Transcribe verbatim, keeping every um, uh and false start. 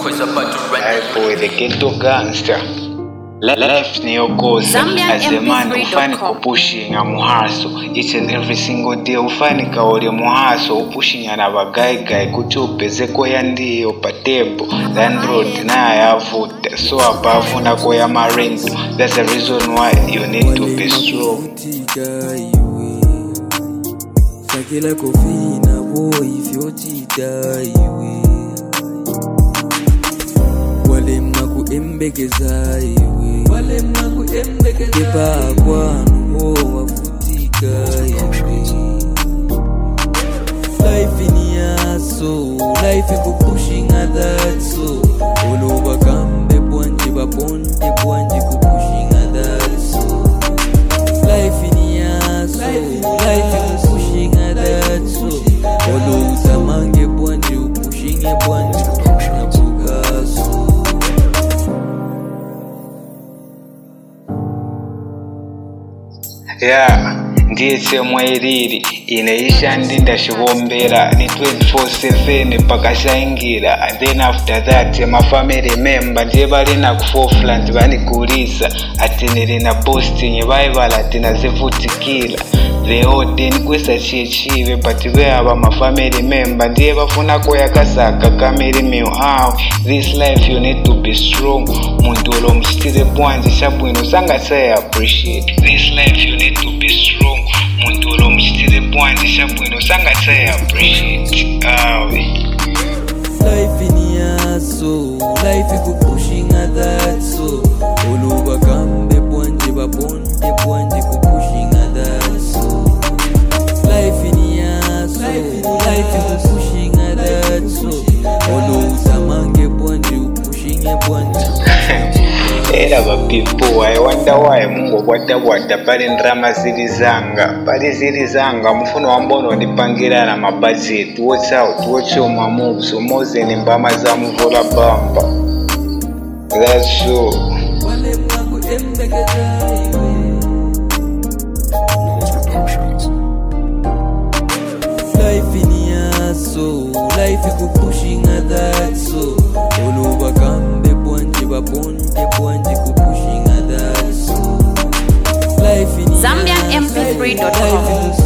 Hey boy, the ghetto gangster. Life ni yokosa as a man ufani kupushing muhaso each and every single day ufani kaole muhaso upushing na bagaigai kutupeze ko yandiyo patebo landlord na yavuta so above na ko ya marengo. That's the reason why you need to be strong. Sakila kofina boy if you die wale mnaku embegeza iwe wale mnaku embegeza kipa kwanu ho wafutika iwe life ni aso life is pushing others so oloba kambe bwanje baponje bwanje ku pushing others so life ni aso life is pushing others so oloba mange bwanje pushing bwanje yeah, ndiye mwairiri inaisha ndinda shivombera ni twenty-four seven pakashaingira. And then after that my family member ndiye balina kufofla ndibanigulisa ati nilina posting baivala ati nazivutikila leodin kwesa chichive but we aba my family member ndiye bafuna ko yakasaka kameri miu how this life you need to be strong mundulo mstire bwanje shabwino sanga say appreciate this life you need to be strong mundulo mstire bwanje shabwino sanga say appreciate ah life ni aso life is pushing others so oluba kambe bwanje babonje bwanje ku pushing others so life ni aso life is pushing others so oluza mange bwanje pushing bwanje. Era ba people I wonder why mungu kwata kwata pale ndrama zilizanga pale zilizanga mfuno wambono nipangira na mabudget watch out watch your mamu so moze ni mbama za mvola bamba that's so wale mwangu embegeza life ni aso life is pushing others so oluba kambe bwanje babonje bwanje ku pushing others so life ni Zambian M P three dot com.